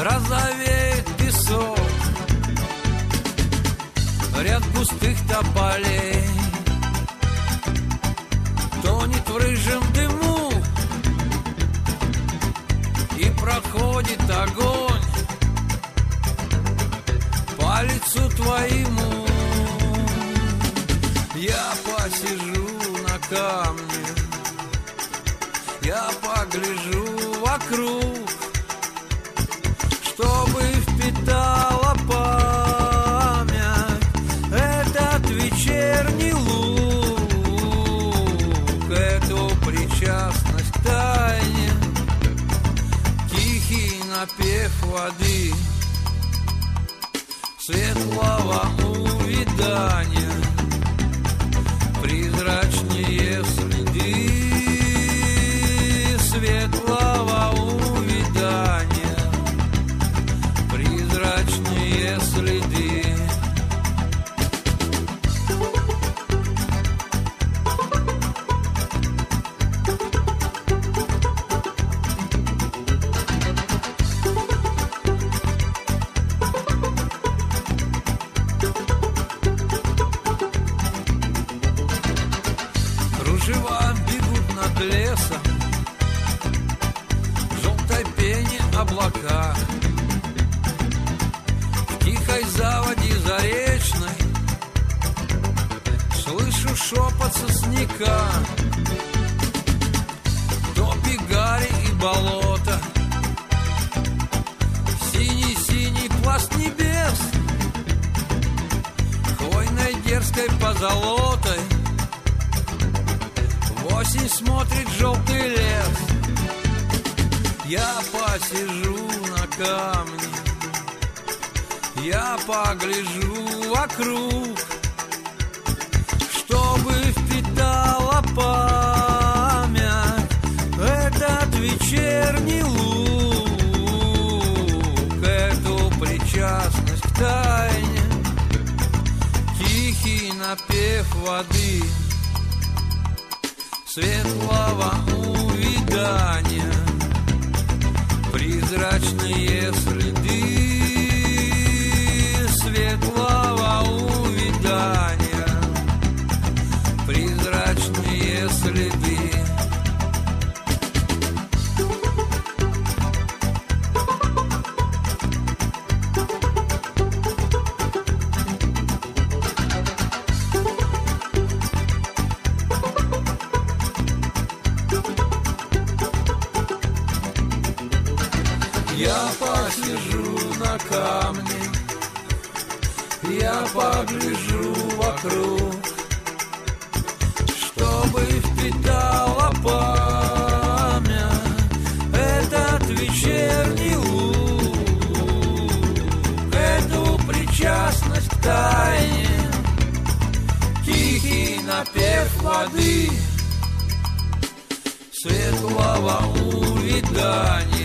розовеет песок, ряд густых тополей тонет в рыжем дыму, и проходит огонь по лицу твоему. Я посижу на камне, я погляжу вокруг, чтобы впитала память этот вечерний луг, эту причастность к тайне, тихий напев воды, светлого увядания, призрачнее следы светлого увядания, призрачнее следы. Кружева бегут над лесом, в желтой пене облака, в тихой заводе заречной слышу шепот сосняка. Топи, гари и болото, синий-синий пласт небес, хвойной дерзкой позолотой осень смотрит желтый лес. Я посижу на камне, я погляжу вокруг, чтобы впитала память этот вечерний луг, эту причастность к тайне, тихий напев воды, светлого увядания, призрачные следы светлого увядания, призрачные следы. Я посижу на камне, я погляжу вокруг, чтобы впитала память этот вечерний луг, эту причастность к тайне, тихий напев воды, светлого увядания,